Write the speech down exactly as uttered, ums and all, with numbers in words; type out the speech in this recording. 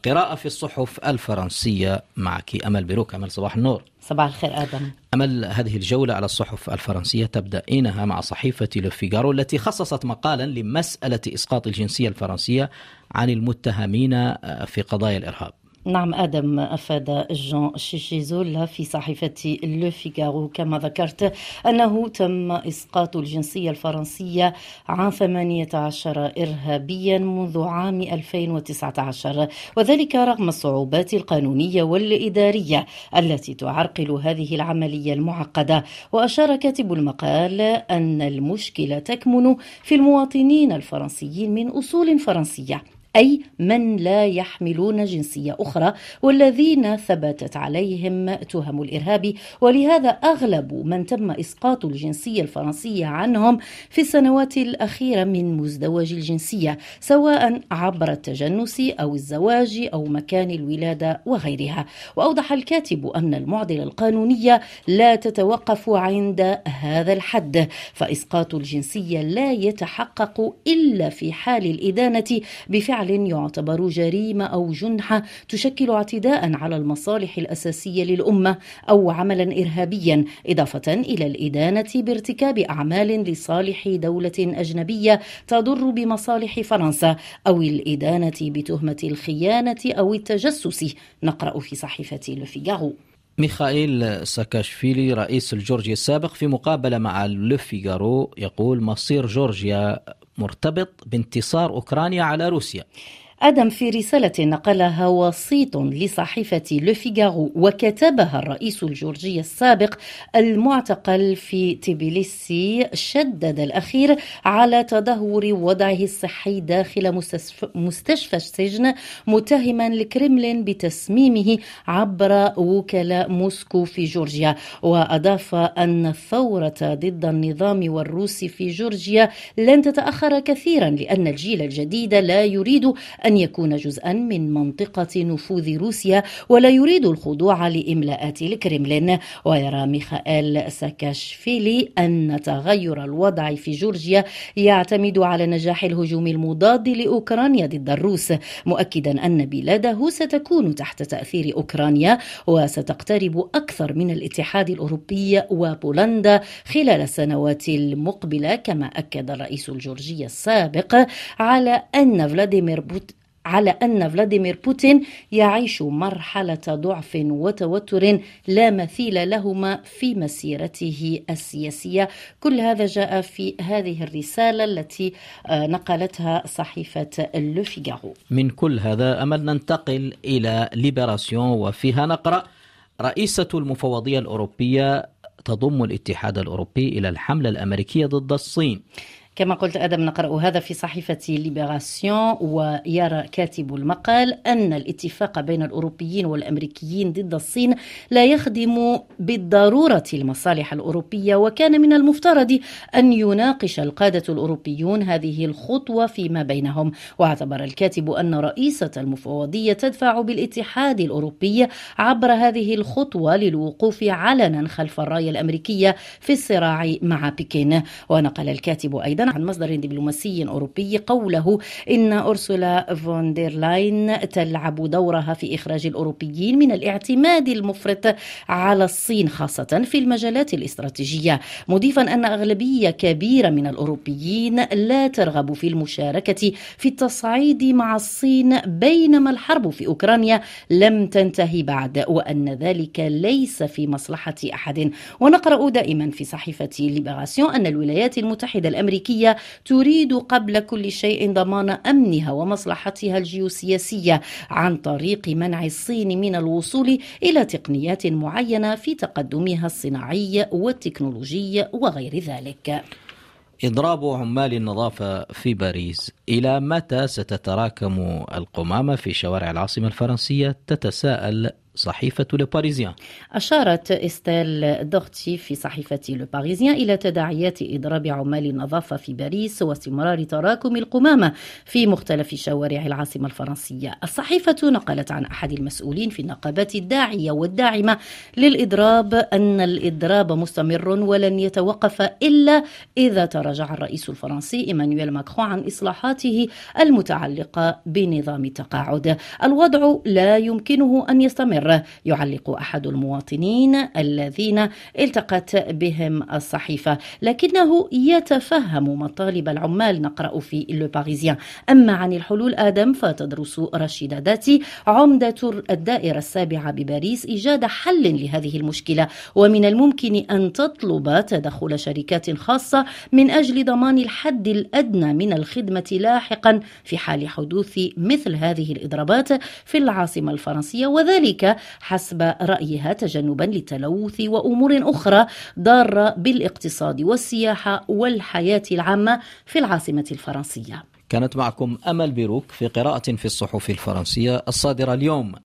قراءة في الصحف الفرنسية معك أمل بروك. أمل، صباح النور. صباح الخير آدم. أمل، هذه الجولة على الصحف الفرنسية تبدأينها مع صحيفة لو فيغارو التي خصصت مقالا لمسألة إسقاط الجنسية الفرنسية عن المتهمين في قضايا الإرهاب. نعم آدم، أفاد جان شيشيزول في صحيفة لو فيغارو كما ذكرت أنه تم إسقاط الجنسية الفرنسية عن ثمانية عشر إرهابيا منذ عام ألفين وتسعة عشر، وذلك رغم الصعوبات القانونية والإدارية التي تعرقل هذه العملية المعقدة. وأشار كاتب المقال أن المشكلة تكمن في المواطنين الفرنسيين من أصول فرنسية، أي من لا يحملون جنسية أخرى والذين ثبتت عليهم تهم الإرهاب، ولهذا أغلب من تم إسقاط الجنسية الفرنسية عنهم في السنوات الأخيرة من مزدوج الجنسية، سواء عبر التجنس أو الزواج أو مكان الولادة وغيرها. وأوضح الكاتب أن المعضلة القانونية لا تتوقف عند هذا الحد، فإسقاط الجنسية لا يتحقق إلا في حال الإدانة بفعل يعتبر جريمة أو جنحة تشكل اعتداء على المصالح الأساسية للأمة أو عملا إرهابيا، إضافة إلى الإدانة بارتكاب أعمال لصالح دولة أجنبية تضر بمصالح فرنسا، أو الإدانة بتهمة الخيانة أو التجسس. نقرأ في صحيفة لو فيغارو. ميخائيل ساكاشفيلي رئيس الجورجيا السابق في مقابلة مع لو فيغارو يقول مصير جورجيا مرتبط بانتصار أوكرانيا على روسيا. آدم، في رسالة نقلها وسيط لصحيفة لو فيغارو وكتبها الرئيس الجورجي السابق المعتقل في تبليسي، شدد الأخير على تدهور وضعه الصحي داخل مستشفى السجن، متهما الكرملين بتسميمه عبر وكلاء موسكو في جورجيا. وأضاف أن الثورة ضد النظام والروس في جورجيا لن تتأخر كثيرا، لأن الجيل الجديد لا يريد أن يكون جزءا من منطقة نفوذ روسيا ولا يريد الخضوع لإملاءات الكرملين. ويرى ميخائيل ساكاشفيلي أن تغير الوضع في جورجيا يعتمد على نجاح الهجوم المضاد لأوكرانيا ضد الروس، مؤكدا أن بلاده ستكون تحت تأثير أوكرانيا وستقترب أكثر من الاتحاد الأوروبي وبولندا خلال السنوات المقبلة. كما أكد الرئيس الجورجي السابق على أن فلاديمير بوتين على أن فلاديمير بوتين يعيش مرحلة ضعف وتوتر لا مثيل لهما في مسيرته السياسية. كل هذا جاء في هذه الرسالة التي نقلتها صحيفة لو فيغارو. من كل هذا أمل ننتقل إلى ليبراسيون، وفيها نقرأ رئيسة المفوضية الأوروبية تضم الاتحاد الأوروبي إلى الحملة الأمريكية ضد الصين. كما قلت آدم، نقرأ هذا في صحيفة ليبراسيون. ويرى كاتب المقال أن الاتفاق بين الأوروبيين والأمريكيين ضد الصين لا يخدم بالضرورة المصالح الأوروبية، وكان من المفترض أن يناقش القادة الأوروبيون هذه الخطوة فيما بينهم. واعتبر الكاتب أن رئيسة المفوضية تدفع بالاتحاد الأوروبي عبر هذه الخطوة للوقوف علنا خلف الراية الأمريكية في الصراع مع بكين. ونقل الكاتب أيضا عن مصدر دبلوماسي أوروبي قوله إن أورسولا فوندير لاين تلعب دورها في إخراج الأوروبيين من الاعتماد المفرط على الصين خاصة في المجالات الاستراتيجية، مضيفا أن أغلبية كبيرة من الأوروبيين لا ترغب في المشاركة في التصعيد مع الصين بينما الحرب في أوكرانيا لم تنتهي بعد، وأن ذلك ليس في مصلحة أحد. ونقرأ دائما في صحيفة ليبراسيون أن الولايات المتحدة الأمريكية تريد قبل كل شيء ضمان أمنها ومصلحتها الجيوسياسية عن طريق منع الصين من الوصول إلى تقنيات معينة في تقدمها الصناعي والتكنولوجي وغير ذلك. إضراب عمال النظافة في باريس، إلى متى ستتراكم القمامة في شوارع العاصمة الفرنسية؟ تتساءل صحيفة لو باريزيان. أشارت إستيل دوغتي في صحيفة لو باريزيان إلى تداعيات إضراب عمال النظافة في باريس واستمرار تراكم القمامة في مختلف شوارع العاصمة الفرنسية. الصحيفة نقلت عن أحد المسؤولين في النقابات الداعية والداعمة للإضراب أن الإضراب مستمر ولن يتوقف إلا إذا تراجع الرئيس الفرنسي إيمانويل ماكرون عن إصلاحاته المتعلقة بنظام التقاعد. الوضع لا يمكنه أن يستمر، يعلق أحد المواطنين الذين التقت بهم الصحيفة، لكنه يتفهم مطالب العمال، نقرأ في لو باريزيان. أما عن الحلول آدم فتدرس رشيدة داتي عمدة الدائرة السابعة بباريس إيجاد حل لهذه المشكلة، ومن الممكن أن تطلب تدخل شركات خاصة من أجل ضمان الحد الأدنى من الخدمة لاحقا في حال حدوث مثل هذه الإضرابات في العاصمة الفرنسية، وذلك حسب رأيها تجنبا للتلوث وأمور أخرى ضارة بالاقتصاد والسياحة والحياة العامة في العاصمة الفرنسية. كانت معكم أمل بيروك في قراءة في الصحف الفرنسية الصادرة اليوم.